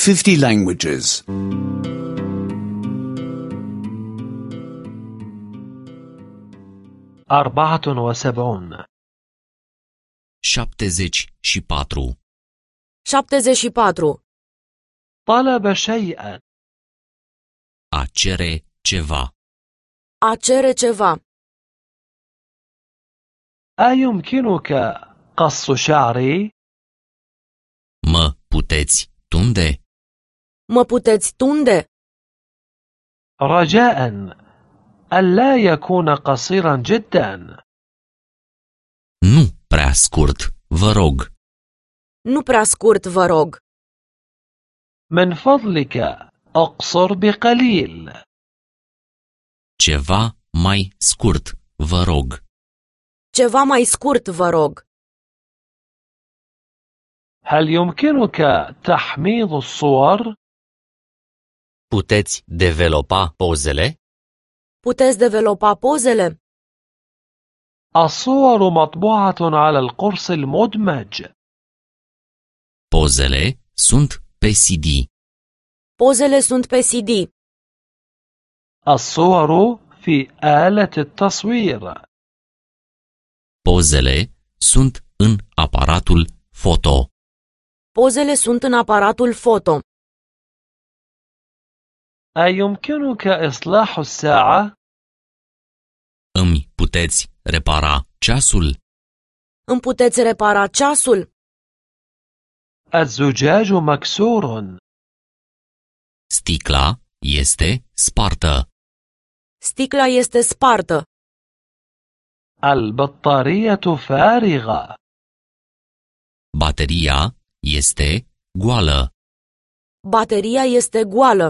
50 languages. 74 74. 74. طلب شيئا. A cere ceva. A cere ceva. أيمكنك قص شعري؟ Mă puteți tunde? Mă puteți tunde? رجاء ألا يكون قصيرا جدا. Nu prea scurt, vă rog. Nu prea scurt, vă rog. من فضلك أقصر بقليل. Ceva mai scurt, vă rog. Ceva mai scurt, vă rog. هل يمكنك تحميض الصور؟ Puteți developa pozele? Puteți developa pozele? الصور مطبوعة على القرص المدمج. Pozele sunt pe CD. Pozele sunt pe CD. الصور في آلة التصوير. Pozele sunt în aparatul foto. Pozele sunt în aparatul foto. أيمكنك إصلاح الساعة؟ Îmi puteți repara ceasul? Îmi puteți repara ceasul? الزجاج مكسور. Sticla este spartă. Sticla este spartă. البطارية فارغة. Bateria este goală. Bateria este goală.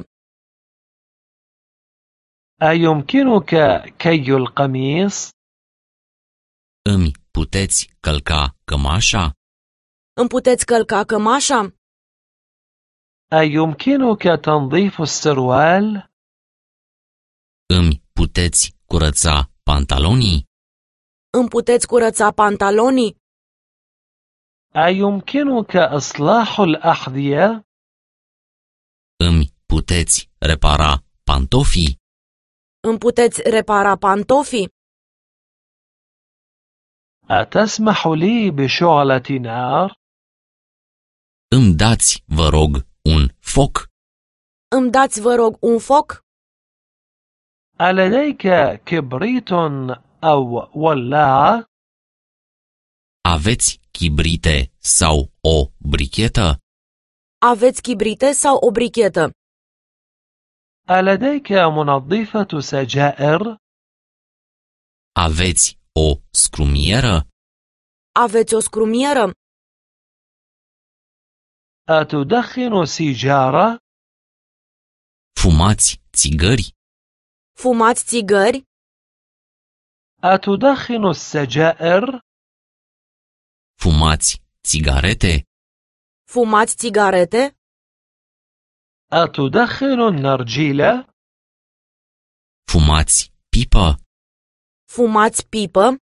أيمكنك كي القميص؟ Îmi puteți călca cămașa? Îmi puteți călca cămașa? أيمكنك تنظيف السروال؟ Îmi puteți curăța pantalonii? Îmi puteți curăța pantalonii? أيمكنك إصلاح الأحذية؟ Îmi puteți repara pantofii? Îmi puteți repara pantofii? أتسمح لي بشعلة نار؟ Îmi dați, vă rog, un foc? Îmi dați, vă rog, un foc? ألديك كبريت أو ولاعة؟ Aveți chibrite sau o brichetă? Aveți chibrite sau o brichetă? ألديك منظفة سجائر؟ Aveți o scrumieră? Aveți o scrumieră? أتدخن سيجارة؟ Fumați țigări? Fumați țigări? أتدخن السجائر؟ Fumați țigarete? Fumați țigarete? أتدخن النرجيلة؟ Fumați pipă? Fumați pipă?